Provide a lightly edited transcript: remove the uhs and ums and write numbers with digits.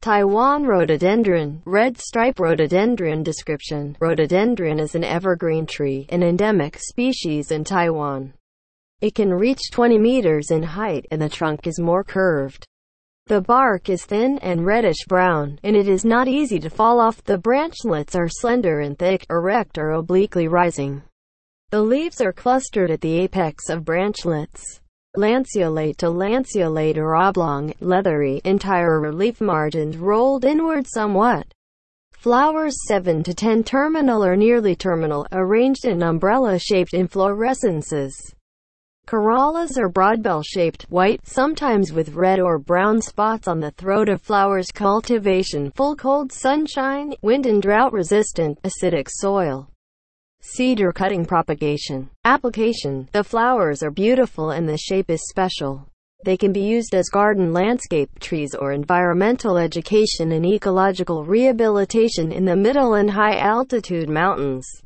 Taiwan rhododendron, red stripe rhododendron. Description: rhododendron is an evergreen tree, an endemic species in Taiwan. It can reach 20 meters in height, and the trunk is more curved. The bark is thin and reddish-brown, and it is not easy to fall off. The branchlets are slender and thick, erect or obliquely rising. The leaves are clustered at the apex of branchlets. Lanceolate to lanceolate or oblong, leathery, entire or leaf margins rolled inward somewhat. Flowers 7 to 10 terminal or nearly terminal, arranged in umbrella-shaped inflorescences. Corollas are broad-bell-shaped, white, sometimes with red or brown spots on the throat of flowers. Cultivation: full cold sunshine, wind and drought-resistant, acidic soil. Cedar cutting. Propagation. Application: the flowers are beautiful and the shape is special. They can be used as garden landscape trees or environmental education and ecological rehabilitation in the middle and high altitude mountains.